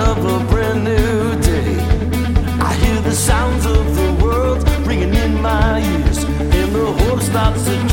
of a brand new day. I hear the sounds of the world ringing in my ears, and the hope starts to